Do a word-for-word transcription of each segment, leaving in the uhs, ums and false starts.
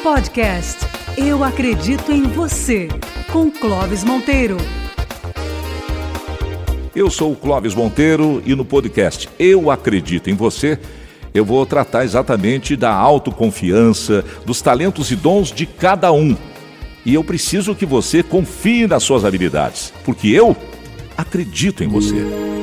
Podcast Eu Acredito em Você, com Clóvis Monteiro. Eu sou o Clóvis Monteiro e no podcast Eu Acredito em Você, eu vou tratar exatamente da autoconfiança, dos talentos e dons de cada um. E eu preciso que você confie nas suas habilidades, porque eu acredito em você.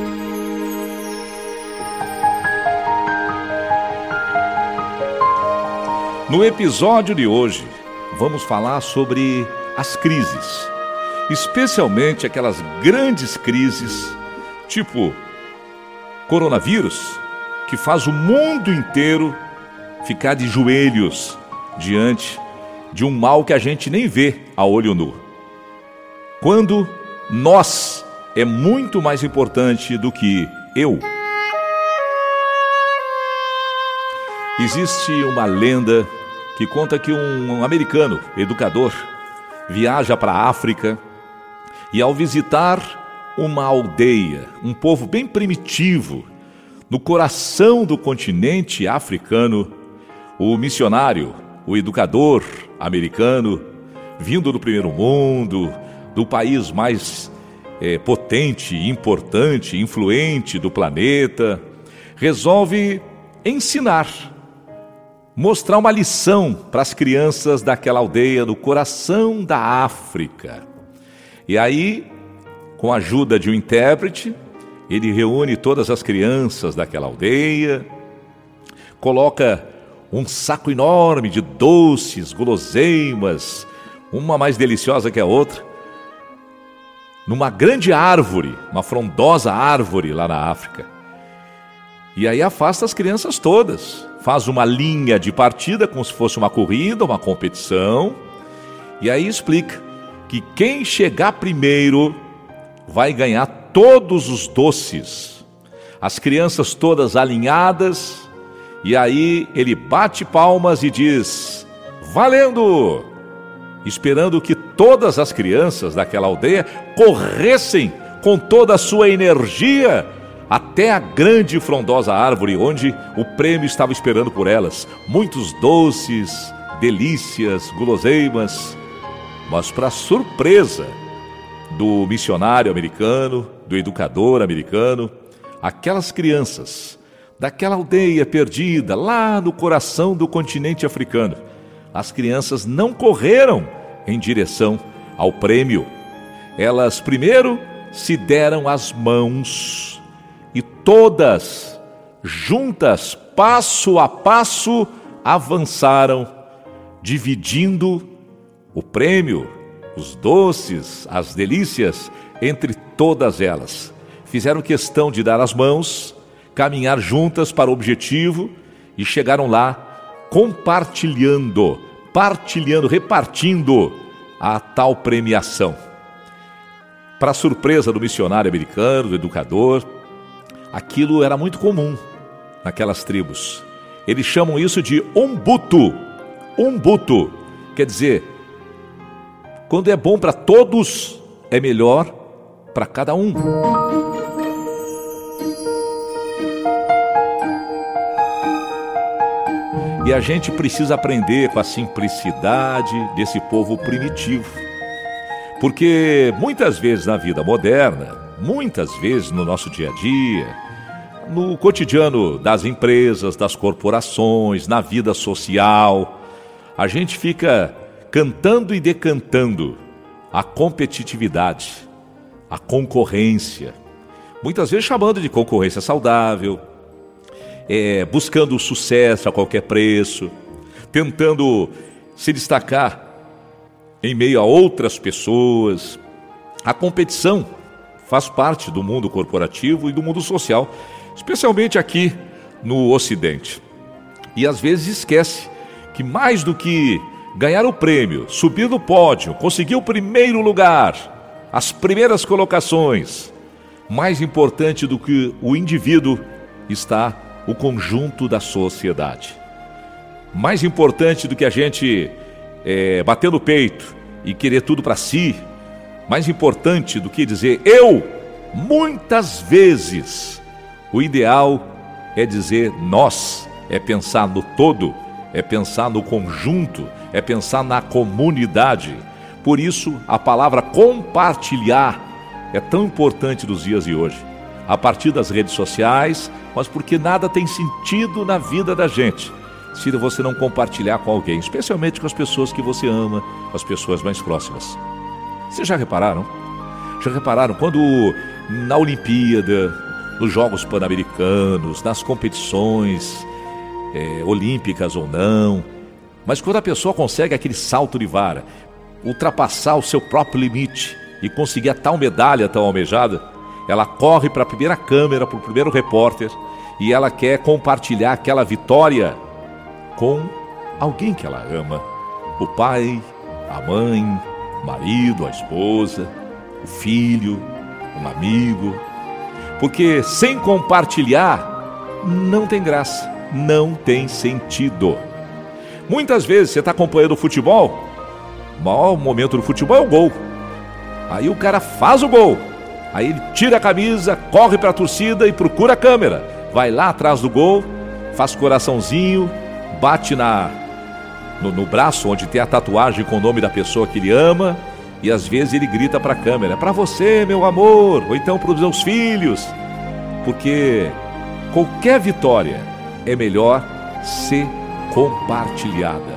No episódio de hoje, vamos falar sobre as crises, especialmente aquelas grandes crises, tipo coronavírus, que faz o mundo inteiro ficar de joelhos diante de um mal que a gente nem vê a olho nu. Quando nós é muito mais importante do que eu. Existe uma lenda que conta que um americano, educador, viaja para a África e ao visitar uma aldeia, um povo bem primitivo, no coração do continente africano, o missionário, o educador americano, vindo do primeiro mundo, do país mais é, potente, importante, influente do planeta, resolve ensinar, mostrar uma lição para as crianças daquela aldeia no coração da África. E aí, com a ajuda de um intérprete, ele reúne todas as crianças daquela aldeia, coloca um saco enorme de doces, guloseimas, uma mais deliciosa que a outra, numa grande árvore, uma frondosa árvore lá na África. E aí afasta as crianças todas, faz uma linha de partida como se fosse uma corrida, uma competição, e aí explica que quem chegar primeiro vai ganhar todos os doces. As crianças todas alinhadas, e aí ele bate palmas e diz: valendo! Esperando que todas as crianças daquela aldeia corressem com toda a sua energia até a grande e frondosa árvore onde o prêmio estava esperando por elas. Muitos doces, delícias, guloseimas. Mas para surpresa do missionário americano, do educador americano, aquelas crianças daquela aldeia perdida lá no coração do continente africano, as crianças não correram em direção ao prêmio. Elas primeiro se deram as mãos e todas, juntas, passo a passo, avançaram, dividindo o prêmio, os doces, as delícias, entre todas elas. Fizeram questão de dar as mãos, caminhar juntas para o objetivo e chegaram lá compartilhando, partilhando, repartindo a tal premiação. Para surpresa do missionário americano, do educador, aquilo era muito comum naquelas tribos. Eles chamam isso de umbutu. Umbutu quer dizer, quando é bom para todos, é melhor para cada um. E a gente precisa aprender com a simplicidade desse povo primitivo. Porque muitas vezes na vida moderna, muitas vezes no nosso dia a dia, no cotidiano das empresas, das corporações, na vida social, a gente fica cantando e decantando a competitividade, a concorrência, muitas vezes chamando de concorrência saudável, é, buscando o sucesso a qualquer preço, tentando se destacar em meio a outras pessoas. A competição faz parte do mundo corporativo e do mundo social, especialmente aqui no Ocidente. E às vezes esquece que mais do que ganhar o prêmio, subir no pódio, conseguir o primeiro lugar, as primeiras colocações, mais importante do que o indivíduo está o conjunto da sociedade. Mais importante do que a gente é, bater no peito e querer tudo para si, mais importante do que dizer eu, muitas vezes, o ideal é dizer nós, é pensar no todo, é pensar no conjunto, é pensar na comunidade. Por isso, a palavra compartilhar é tão importante nos dias de hoje. A partir das redes sociais, mas porque nada tem sentido na vida da gente se você não compartilhar com alguém, especialmente com as pessoas que você ama, as pessoas mais próximas. Vocês já repararam? Já repararam quando na Olimpíada, nos Jogos Pan-Americanos, nas competições é, olímpicas ou não, mas quando a pessoa consegue aquele salto de vara, ultrapassar o seu próprio limite e conseguir a tal medalha tão almejada, ela corre para a primeira câmera, para o primeiro repórter, e ela quer compartilhar aquela vitória com alguém que ela ama. O pai, a mãe, o marido, a esposa, o filho, um amigo. Porque sem compartilhar, não tem graça, não tem sentido. Muitas vezes você está acompanhando o futebol, o maior momento do futebol é o gol. Aí o cara faz o gol, aí ele tira a camisa, corre para a torcida e procura a câmera. Vai lá atrás do gol, faz coraçãozinho, bate na, no, no braço onde tem a tatuagem com o nome da pessoa que ele ama, e às vezes ele grita para a câmera: para você, meu amor, ou então para os meus filhos. Porque qualquer vitória é melhor ser compartilhada.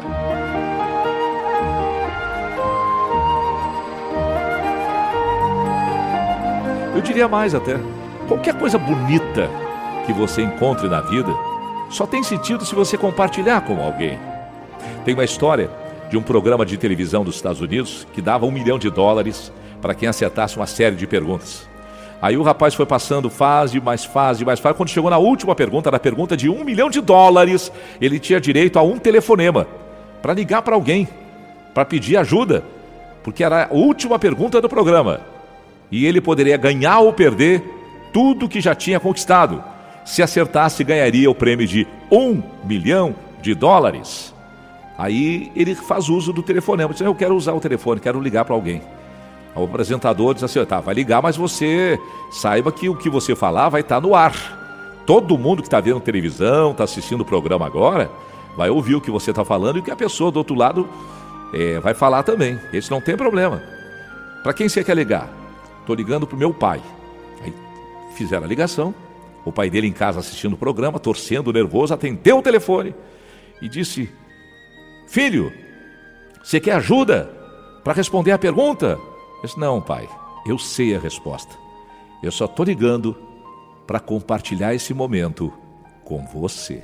Eu diria mais até, qualquer coisa bonita que você encontre na vida só tem sentido se você compartilhar com alguém. Tem uma história de um programa de televisão dos Estados Unidos que dava um milhão de dólares para quem acertasse uma série de perguntas. Aí o rapaz foi passando fase, mais fase, mais fase. Quando chegou na última pergunta, na pergunta de um milhão de dólares, ele tinha direito a um telefonema para ligar para alguém, para pedir ajuda, porque era a última pergunta do programa. E ele poderia ganhar ou perder tudo que já tinha conquistado. Se acertasse, ganharia o prêmio de um milhão de dólares. Aí ele faz uso do telefonema. Diz: eu quero usar o telefone, quero ligar para alguém. O apresentador diz assim: tá, vai ligar, mas você saiba que o que você falar vai estar no ar. Todo mundo que está vendo televisão, está assistindo o programa agora, vai ouvir o que você está falando e o que a pessoa do outro lado é, vai falar também. Esse não tem problema. Para quem você quer ligar? Estou ligando para o meu pai. Aí fizeram a ligação. O pai dele em casa assistindo o programa, torcendo, nervoso, atendeu o telefone e disse: filho, você quer ajuda para responder a pergunta? Eu disse: não, pai, eu sei a resposta. Eu só estou ligando para compartilhar esse momento com você.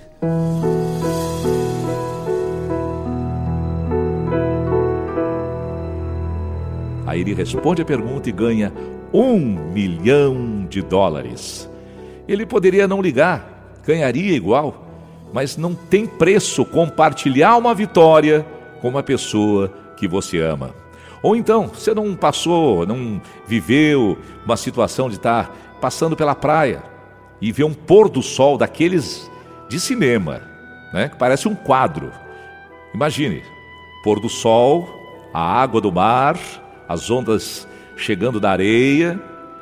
Aí ele responde a pergunta e ganha um milhão de dólares. Ele poderia não ligar, ganharia igual, mas não tem preço compartilhar uma vitória com uma pessoa que você ama. Ou então, você não passou, não viveu uma situação de estar passando pela praia e ver um pôr do sol daqueles de cinema, né, que parece um quadro. Imagine, pôr do sol, a água do mar, as ondas chegando na areia,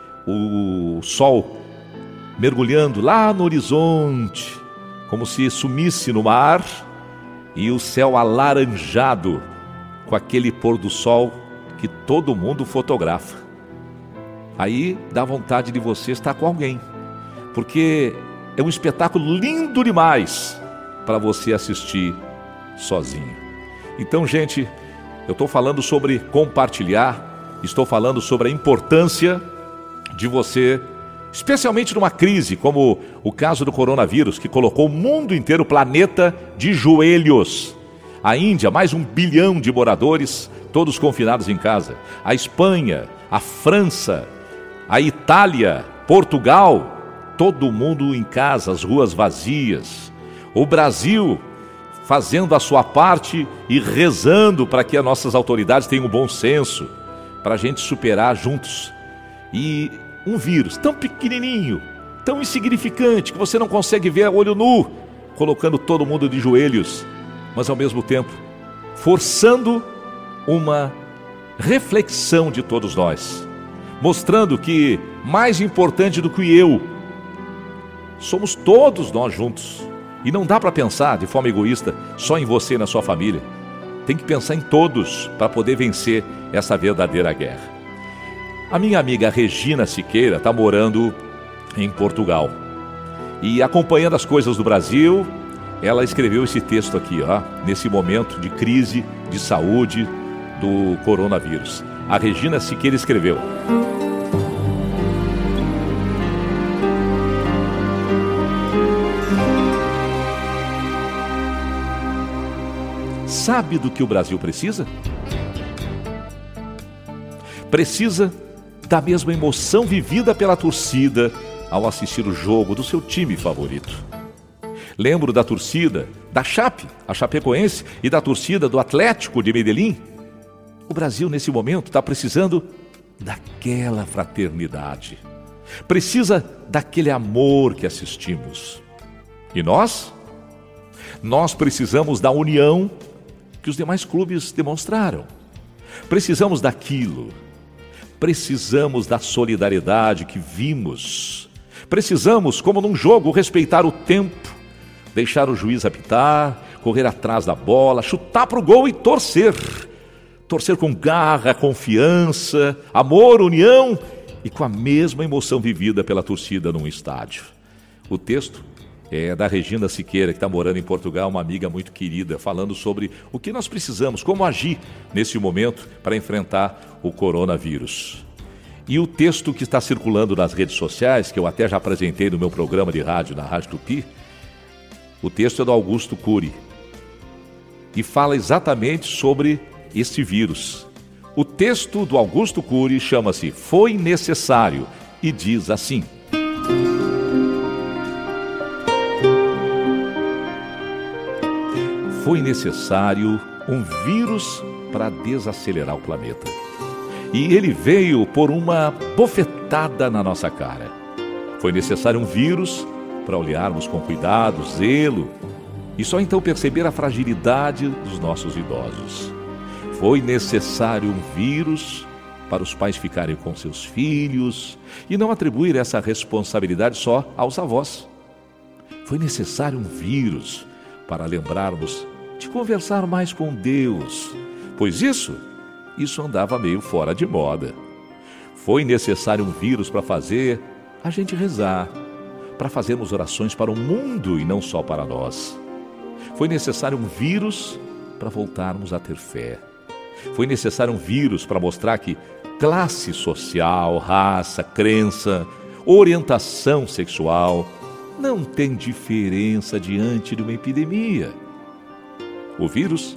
o sol mergulhando lá no horizonte, como se sumisse no mar, e o céu alaranjado com aquele pôr do sol que todo mundo fotografa. Aí dá vontade de você estar com alguém, porque é um espetáculo lindo demais para você assistir sozinho. Então, gente, eu estou falando sobre compartilhar, estou falando sobre a importância de você, especialmente numa crise como o caso do coronavírus, que colocou o mundo inteiro, o planeta, de joelhos. A Índia, mais um bilhão de moradores, todos confinados em casa. A Espanha, a França, a Itália, Portugal, todo mundo em casa, as ruas vazias. O Brasil fazendo a sua parte e rezando para que as nossas autoridades tenham um bom senso, para a gente superar juntos. E um vírus tão pequenininho, tão insignificante, que você não consegue ver a olho nu, colocando todo mundo de joelhos, mas ao mesmo tempo forçando uma reflexão de todos nós, mostrando que mais importante do que eu, somos todos nós juntos. E não dá para pensar de forma egoísta só em você e na sua família. tem que pensar em todos para poder vencer essa verdadeira guerra. A minha amiga Regina Siqueira está morando em Portugal e, acompanhando as coisas do Brasil, ela escreveu esse texto aqui, ó, nesse momento de crise de saúde do coronavírus. A Regina Siqueira escreveu: sabe do que o Brasil precisa? Precisa da mesma emoção vivida pela torcida ao assistir o jogo do seu time favorito. Lembro da torcida da Chape, a Chapecoense, e da torcida do Atlético de Medellín. O Brasil, nesse momento, está precisando daquela fraternidade. Precisa daquele amor que assistimos. E nós? Nós precisamos da união que os demais clubes demonstraram. Precisamos daquilo. Precisamos da solidariedade que vimos. Precisamos, como num jogo, respeitar o tempo, deixar o juiz apitar, correr atrás da bola, chutar para o gol e torcer. Torcer com garra, confiança, amor, união e com a mesma emoção vivida pela torcida num estádio. O texto é da Regina Siqueira, que está morando em Portugal, uma amiga muito querida, falando sobre o que nós precisamos, como agir nesse momento para enfrentar o coronavírus. E o texto que está circulando nas redes sociais, que eu até já apresentei no meu programa de rádio, na Rádio Tupi, o texto é do Augusto Cury e fala exatamente sobre este vírus. O texto do Augusto Cury chama-se Foi Necessário e diz assim: foi necessário um vírus para desacelerar o planeta. E ele veio por uma bofetada na nossa cara. Foi necessário um vírus para olharmos com cuidado, zelo, e só então perceber a fragilidade dos nossos idosos. Foi necessário um vírus para os pais ficarem com seus filhos e não atribuir essa responsabilidade só aos avós. Foi necessário um vírus para lembrarmos de conversar mais com Deus, pois isso, isso andava meio fora de moda. Foi necessário um vírus para fazer a gente rezar, para fazermos orações para o mundo e não só para nós. Foi necessário um vírus para voltarmos a ter fé. Foi necessário um vírus para mostrar que classe social, raça, crença, orientação sexual não tem diferença diante de uma epidemia. O vírus,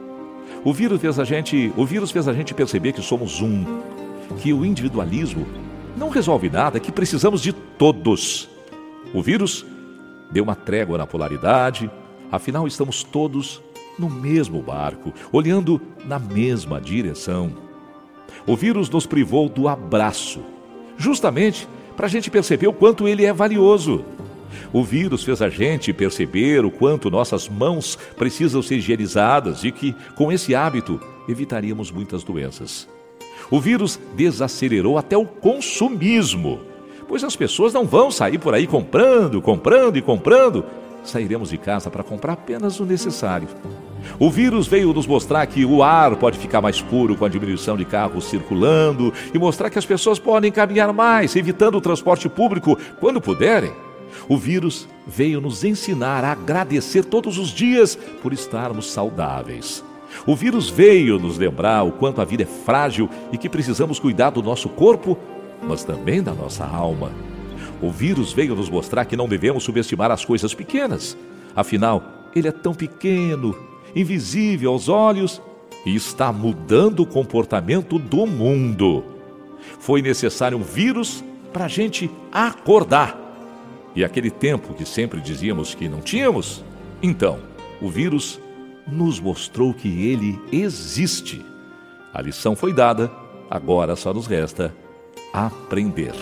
o vírus fez a gente, o vírus fez a gente perceber que somos um, que o individualismo não resolve nada, que precisamos de todos. O vírus deu uma trégua na polaridade, afinal estamos todos no mesmo barco, olhando na mesma direção. O vírus nos privou do abraço, justamente para a gente perceber o quanto ele é valioso. O vírus fez a gente perceber o quanto nossas mãos precisam ser higienizadas e que, com esse hábito, evitaríamos muitas doenças. O vírus desacelerou até o consumismo, pois as pessoas não vão sair por aí comprando, comprando e comprando. Sairemos de casa para comprar apenas o necessário. O vírus veio nos mostrar que o ar pode ficar mais puro com a diminuição de carros circulando e mostrar que as pessoas podem caminhar mais, evitando o transporte público quando puderem. O vírus veio nos ensinar a agradecer todos os dias por estarmos saudáveis. O vírus veio nos lembrar o quanto a vida é frágil e que precisamos cuidar do nosso corpo, mas também da nossa alma. O vírus veio nos mostrar que não devemos subestimar as coisas pequenas. Afinal, ele é tão pequeno, invisível aos olhos e está mudando o comportamento do mundo. Foi necessário um vírus para a gente acordar. E aquele tempo que sempre dizíamos que não tínhamos, então, o vírus nos mostrou que ele existe. A lição foi dada, agora só nos resta aprender.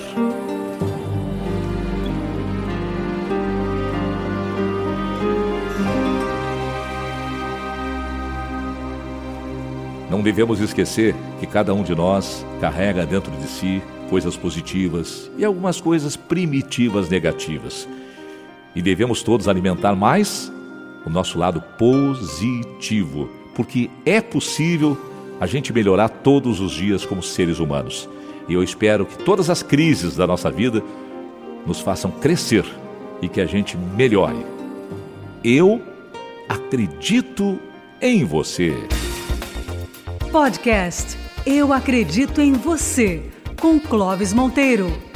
Não devemos esquecer que cada um de nós carrega dentro de si coisas positivas e algumas coisas primitivas negativas. E devemos todos alimentar mais o nosso lado positivo, porque é possível a gente melhorar todos os dias como seres humanos. E eu espero que todas as crises da nossa vida nos façam crescer e que a gente melhore. Eu acredito em você. Podcast Eu Acredito em Você, com Clóvis Monteiro.